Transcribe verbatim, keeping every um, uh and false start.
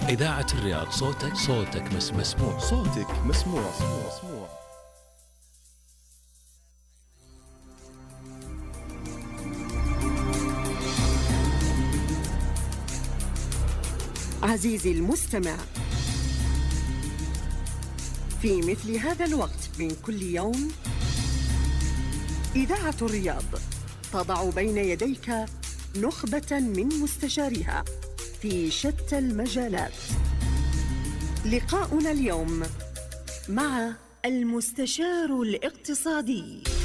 إذاعة الرياض، صوتك صوتك مس مسموع صوتك مسموع مسموع. عزيزي المستمع، في مثل هذا الوقت من كل يوم إذاعة الرياض تضع بين يديك نخبة من مستشاريها في شتى المجالات. لقاؤنا اليوم مع المستشار الاقتصادي